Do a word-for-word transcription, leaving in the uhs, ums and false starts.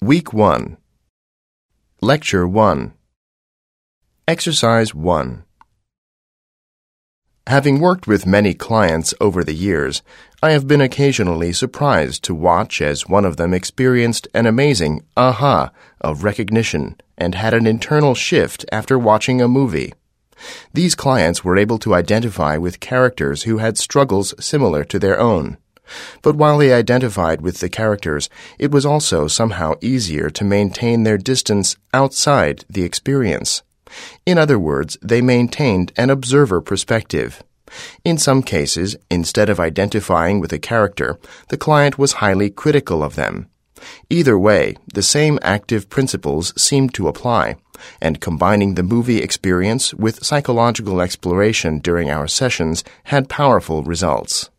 Week one. Lecture one. Exercise one. Having worked with many clients over the years, I have been occasionally surprised to watch as one of them experienced an amazing aha of recognition and had an internal shift after watching a movie. These clients were able to identify with characters who had struggles similar to their own. But while they identified with the characters, it was also somehow easier to maintain their distance outside the experience. In other words, they maintained an observer perspective. In some cases, instead of identifying with a character, the client was highly critical of them. Either way, the same active principles seemed to apply, and combining the movie experience with psychological exploration during our sessions had powerful results.